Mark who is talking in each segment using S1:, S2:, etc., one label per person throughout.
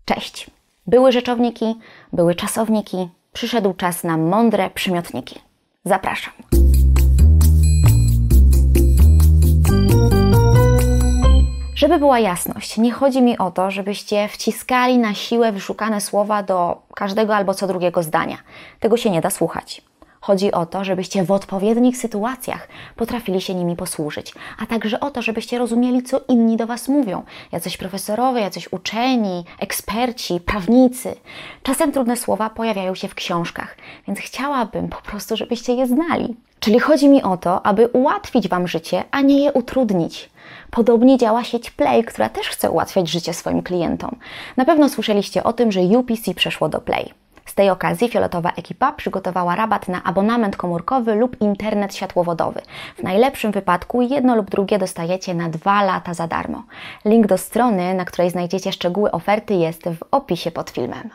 S1: Cześć! Były rzeczowniki, były czasowniki, przyszedł czas na mądre przymiotniki. Zapraszam! Żeby była jasność, nie chodzi mi o to, żebyście wciskali na siłę wyszukane słowa do każdego albo co drugiego zdania. Tego się nie da słuchać. Chodzi o to, żebyście w odpowiednich sytuacjach potrafili się nimi posłużyć, a także o to, żebyście rozumieli, co inni do Was mówią. Jacyś profesorowie, jacyś uczeni, eksperci, prawnicy. Czasem trudne słowa pojawiają się w książkach, więc chciałabym po prostu, żebyście je znali. Czyli chodzi mi o to, aby ułatwić Wam życie, a nie je utrudnić. Podobnie działa sieć Play, która też chce ułatwiać życie swoim klientom. Na pewno słyszeliście o tym, że UPC przeszło do Play. Z tej okazji fioletowa ekipa przygotowała rabat na abonament komórkowy lub internet światłowodowy. W najlepszym wypadku jedno lub drugie dostajecie na 2 lata za darmo. Link do strony, na której znajdziecie szczegóły oferty, jest w opisie pod filmem.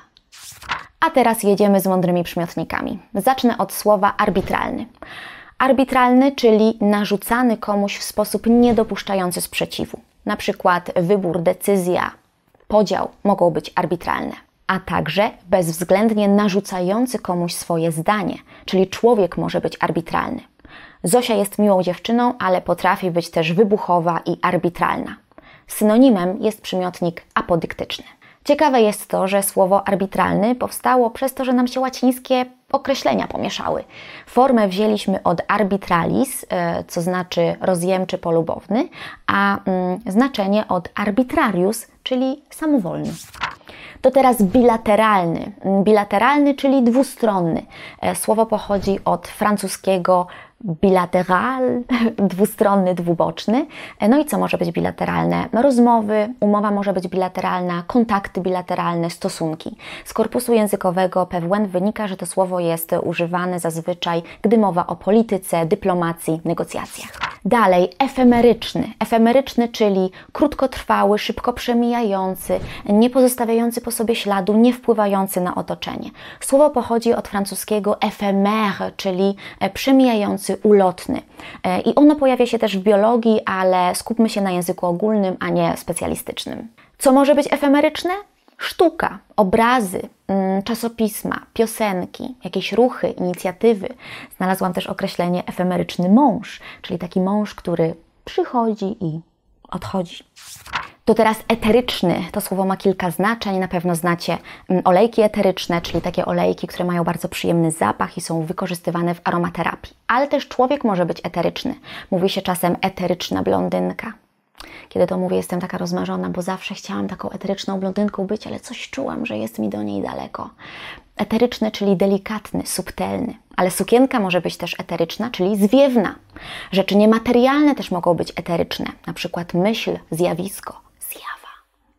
S1: A teraz jedziemy z mądrymi przymiotnikami. Zacznę od słowa arbitralny. Arbitralny, czyli narzucany komuś w sposób niedopuszczający sprzeciwu. Na przykład wybór, decyzja, podział mogą być arbitralne. A także bezwzględnie narzucający komuś swoje zdanie, czyli człowiek może być arbitralny. Zosia jest miłą dziewczyną, ale potrafi być też wybuchowa i arbitralna. Synonimem jest przymiotnik apodyktyczny. Ciekawe jest to, że słowo arbitralny powstało przez to, że nam się łacińskie określenia pomieszały. Formę wzięliśmy od arbitralis, co znaczy rozjemczy, polubowny, a znaczenie od arbitrarius, czyli samowolny. To teraz bilateralny. Bilateralny, czyli dwustronny. Słowo pochodzi od francuskiego bilateral, dwustronny, dwuboczny. No i co może być bilateralne? Rozmowy, umowa może być bilateralna, kontakty bilateralne, stosunki. Z korpusu językowego PWN wynika, że to słowo jest używane zazwyczaj, gdy mowa o polityce, dyplomacji, negocjacjach. Dalej, efemeryczny. Efemeryczny, czyli krótkotrwały, szybko przemijający, nie pozostawiający po sobie śladu, nie wpływający na otoczenie. Słowo pochodzi od francuskiego éphémère, czyli przemijający, ulotny. I ono pojawia się też w biologii, ale skupmy się na języku ogólnym, a nie specjalistycznym. Co może być efemeryczne? Sztuka, obrazy, czasopisma, piosenki, jakieś ruchy, inicjatywy. Znalazłam też określenie efemeryczny mąż, czyli taki mąż, który przychodzi i odchodzi. To teraz eteryczny. To słowo ma kilka znaczeń. Na pewno znacie olejki eteryczne, czyli takie olejki, które mają bardzo przyjemny zapach i są wykorzystywane w aromaterapii. Ale też człowiek może być eteryczny. Mówi się czasem eteryczna blondynka. Kiedy to mówię, jestem taka rozmarzona, bo zawsze chciałam taką eteryczną blondynką być, ale coś czułam, że jest mi do niej daleko. Eteryczny, czyli delikatny, subtelny. Ale sukienka może być też eteryczna, czyli zwiewna. Rzeczy niematerialne też mogą być eteryczne, na przykład myśl, zjawisko, zjawa.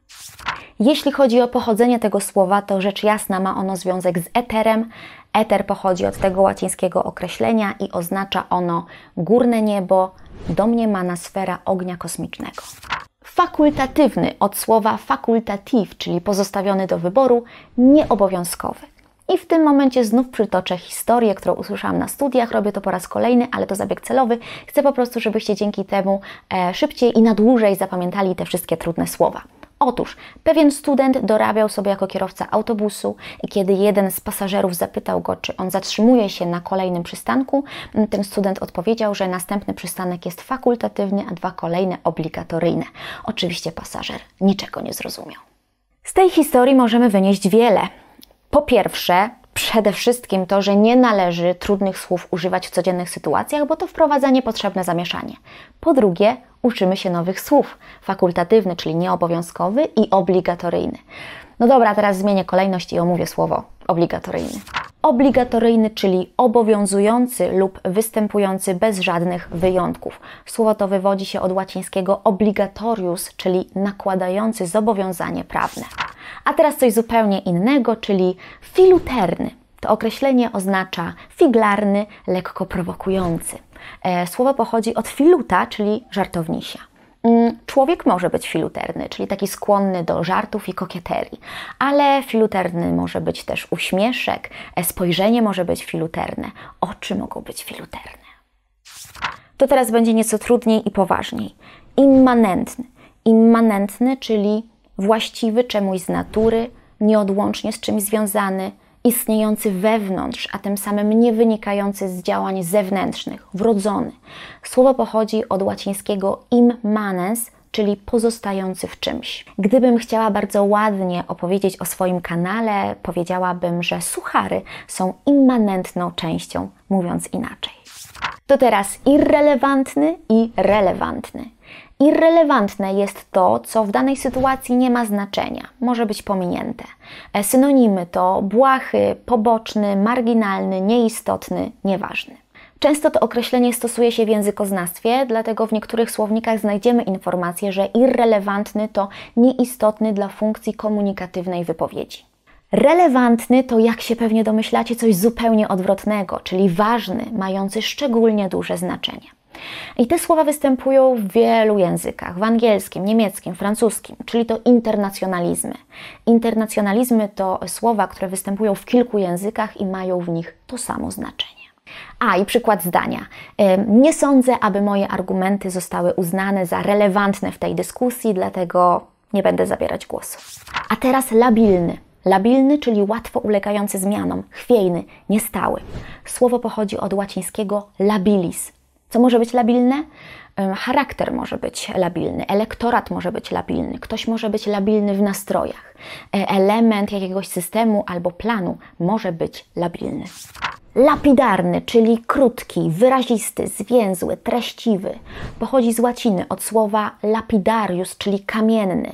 S1: Jeśli chodzi o pochodzenie tego słowa, to rzecz jasna ma ono związek z eterem. Eter pochodzi od tego łacińskiego określenia i oznacza ono górne niebo, domniemana sfera ognia kosmicznego. Fakultatywny od słowa facultative, czyli pozostawiony do wyboru, nieobowiązkowy. I w tym momencie znów przytoczę historię, którą usłyszałam na studiach. Robię to po raz kolejny, ale to zabieg celowy. Chcę po prostu, żebyście dzięki temu szybciej i na dłużej zapamiętali te wszystkie trudne słowa. Otóż pewien student dorabiał sobie jako kierowca autobusu i kiedy jeden z pasażerów zapytał go, czy on zatrzymuje się na kolejnym przystanku, ten student odpowiedział, że następny przystanek jest fakultatywny, a 2 kolejne obligatoryjne. Oczywiście pasażer niczego nie zrozumiał. Z tej historii możemy wynieść wiele. Po pierwsze, przede wszystkim to, że nie należy trudnych słów używać w codziennych sytuacjach, bo to wprowadza niepotrzebne zamieszanie. Po drugie, uczymy się nowych słów. Fakultatywny, czyli nieobowiązkowy i obligatoryjny. No dobra, teraz zmienię kolejność i omówię słowo obligatoryjny. Obligatoryjny, czyli obowiązujący lub występujący bez żadnych wyjątków. Słowo to wywodzi się od łacińskiego obligatorius, czyli nakładający zobowiązanie prawne. A teraz coś zupełnie innego, czyli filuterny. To określenie oznacza figlarny, lekko prowokujący. Słowo pochodzi od filuta, czyli żartownisia. Człowiek może być filuterny, czyli taki skłonny do żartów i kokieterii, ale filuterny może być też uśmieszek, spojrzenie może być filuterne, oczy mogą być filuterne. To teraz będzie nieco trudniej i poważniej. Immanentny. Immanentny, czyli właściwy czemuś z natury, nieodłącznie z czymś związany, istniejący wewnątrz, a tym samym nie wynikający z działań zewnętrznych, wrodzony. Słowo pochodzi od łacińskiego immanens, czyli pozostający w czymś. Gdybym chciała bardzo ładnie opowiedzieć o swoim kanale, powiedziałabym, że suchary są immanentną częścią, mówiąc inaczej. To teraz irrelevantny i relevantny. Irrelevantne jest to, co w danej sytuacji nie ma znaczenia, może być pominięte. Synonimy to błahy, poboczny, marginalny, nieistotny, nieważny. Często to określenie stosuje się w językoznawstwie, dlatego w niektórych słownikach znajdziemy informację, że irrelevantny to nieistotny dla funkcji komunikatywnej wypowiedzi. Relevantny to, jak się pewnie domyślacie, coś zupełnie odwrotnego, czyli ważny, mający szczególnie duże znaczenie. I te słowa występują w wielu językach, w angielskim, niemieckim, francuskim, czyli to internacjonalizmy. Internacjonalizmy to słowa, które występują w kilku językach i mają w nich to samo znaczenie. I przykład zdania. Nie sądzę, aby moje argumenty zostały uznane za relevantne w tej dyskusji, dlatego nie będę zabierać głosu. A teraz labilny. Labilny, czyli łatwo ulegający zmianom, chwiejny, niestały. Słowo pochodzi od łacińskiego labilis. Co może być labilne? Charakter może być labilny, elektorat może być labilny, ktoś może być labilny w nastrojach. Element jakiegoś systemu albo planu może być labilny. Lapidarny, czyli krótki, wyrazisty, zwięzły, treściwy. Pochodzi z łaciny od słowa lapidarius, czyli kamienny.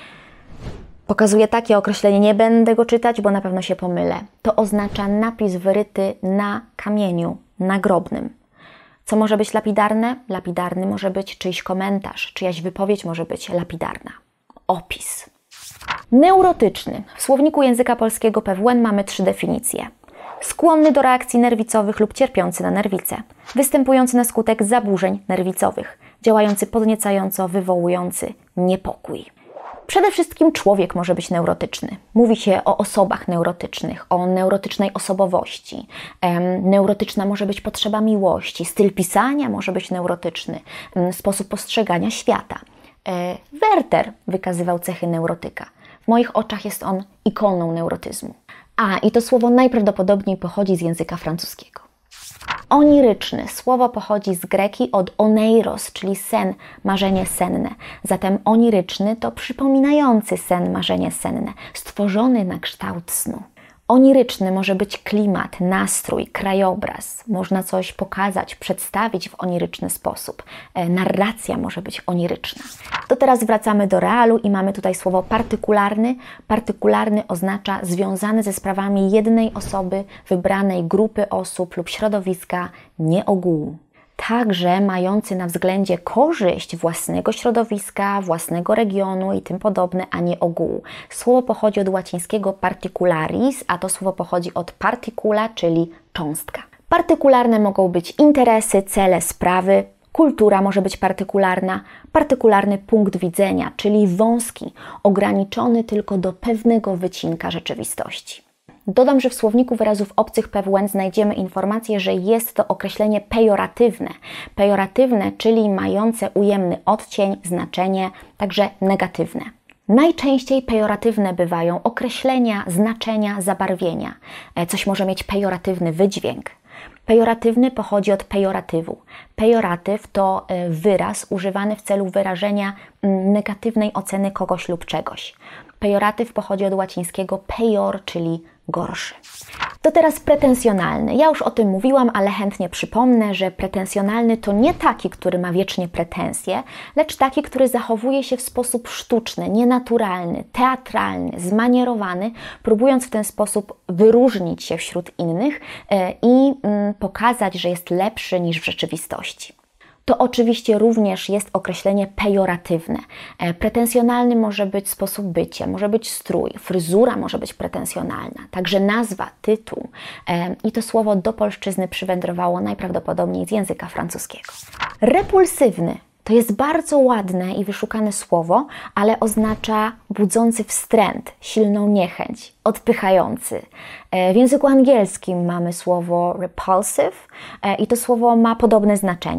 S1: Pokazuję takie określenie, nie będę go czytać, bo na pewno się pomylę. To oznacza napis wyryty na kamieniu nagrobnym. Co może być lapidarne? Lapidarny może być czyjś komentarz, czyjaś wypowiedź może być lapidarna. Opis. Neurotyczny. W słowniku języka polskiego PWN mamy 3 definicje. Skłonny do reakcji nerwicowych lub cierpiący na nerwice. Występujący na skutek zaburzeń nerwicowych. Działający podniecająco, wywołujący niepokój. Przede wszystkim człowiek może być neurotyczny. Mówi się o osobach neurotycznych, o neurotycznej osobowości. Neurotyczna może być potrzeba miłości, styl pisania może być neurotyczny, sposób postrzegania świata. Werther wykazywał cechy neurotyka. W moich oczach jest on ikoną neurotyzmu. I to słowo najprawdopodobniej pochodzi z języka francuskiego. Oniryczny. Słowo pochodzi z greki od oneiros, czyli sen, marzenie senne. Zatem oniryczny to przypominający sen, marzenie senne, stworzony na kształt snu. Oniryczny może być klimat, nastrój, krajobraz. Można coś pokazać, przedstawić w oniryczny sposób. Narracja może być oniryczna. To teraz wracamy do realu i mamy tutaj słowo partykularny. Partykularny oznacza związany ze sprawami jednej osoby, wybranej grupy osób lub środowiska, nie ogółu. Także mający na względzie korzyść własnego środowiska, własnego regionu i tym podobne, a nie ogółu. Słowo pochodzi od łacińskiego particularis, a to słowo pochodzi od particula, czyli cząstka. Partykularne mogą być interesy, cele, sprawy. Kultura może być partykularna, partykularny punkt widzenia, czyli wąski, ograniczony tylko do pewnego wycinka rzeczywistości. Dodam, że w słowniku wyrazów obcych PWN znajdziemy informację, że jest to określenie pejoratywne. Pejoratywne, czyli mające ujemny odcień, znaczenie, także negatywne. Najczęściej pejoratywne bywają określenia, znaczenia, zabarwienia. Coś może mieć pejoratywny wydźwięk. Pejoratywny pochodzi od pejoratywu. Pejoratyw to wyraz używany w celu wyrażenia negatywnej oceny kogoś lub czegoś. Pejoratyw pochodzi od łacińskiego pejor, czyli gorszy. To teraz pretensjonalny. Ja już o tym mówiłam, ale chętnie przypomnę, że pretensjonalny to nie taki, który ma wiecznie pretensje, lecz taki, który zachowuje się w sposób sztuczny, nienaturalny, teatralny, zmanierowany, próbując w ten sposób wyróżnić się wśród innych i pokazać, że jest lepszy niż w rzeczywistości. To oczywiście również jest określenie pejoratywne. Pretensjonalny może być sposób bycia, może być strój, fryzura może być pretensjonalna, także nazwa, tytuł. I to słowo do polszczyzny przywędrowało najprawdopodobniej z języka francuskiego. Repulsywny. To jest bardzo ładne i wyszukane słowo, ale oznacza budzący wstręt, silną niechęć, odpychający. W języku angielskim mamy słowo repulsive i to słowo ma podobne znaczenie.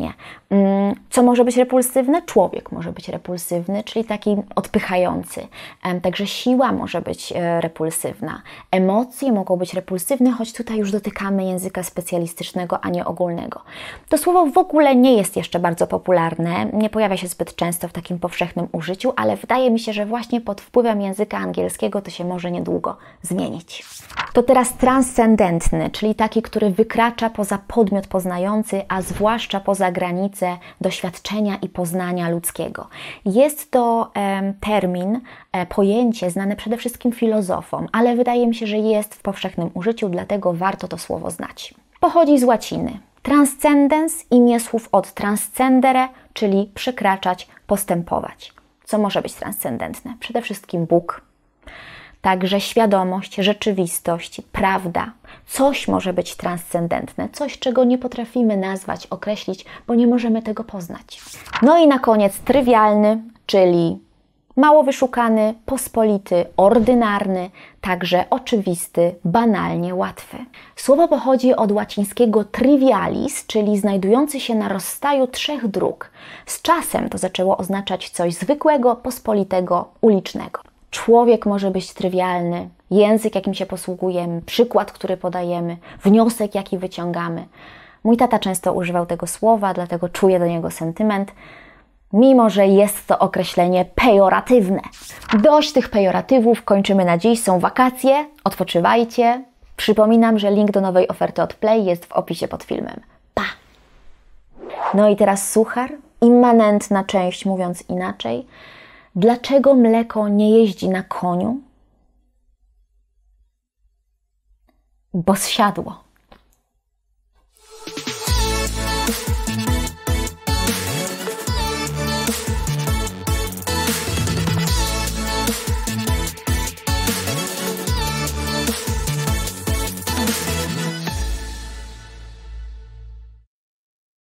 S1: Co może być repulsywne? Człowiek może być repulsywny, czyli taki odpychający. Także siła może być repulsywna. Emocje mogą być repulsywne, choć tutaj już dotykamy języka specjalistycznego, a nie ogólnego. To słowo w ogóle nie jest jeszcze bardzo popularne, nie pojawia się zbyt często w takim powszechnym użyciu, ale wydaje mi się, że właśnie pod wpływem języka angielskiego to się może niedługo zmienić. To teraz transcendentny, czyli taki, który wykracza poza podmiot poznający, a zwłaszcza poza granice doświadczenia i poznania ludzkiego. Jest to termin, pojęcie znane przede wszystkim filozofom, ale wydaje mi się, że jest w powszechnym użyciu, dlatego warto to słowo znać. Pochodzi z łaciny. Transcendens, imię słów od transcendere, czyli przekraczać, postępować. Co może być transcendentne? Przede wszystkim Bóg. Także świadomość, rzeczywistość, prawda. Coś może być transcendentne, coś, czego nie potrafimy nazwać, określić, bo nie możemy tego poznać. No i na koniec trywialny, czyli mało wyszukany, pospolity, ordynarny, także oczywisty, banalnie łatwy. Słowo pochodzi od łacińskiego trivialis, czyli znajdujący się na rozstaju trzech dróg. Z czasem to zaczęło oznaczać coś zwykłego, pospolitego, ulicznego. Człowiek może być trywialny, język, jakim się posługujemy, przykład, który podajemy, wniosek, jaki wyciągamy. Mój tata często używał tego słowa, dlatego czuję do niego sentyment, mimo że jest to określenie pejoratywne. Dość tych pejoratywów, kończymy na dziś, są wakacje, odpoczywajcie. Przypominam, że link do nowej oferty od Play jest w opisie pod filmem. Pa! No i teraz suchar, immanentna część, mówiąc inaczej. Dlaczego mleko nie jeździ na koniu? Bo zsiadło.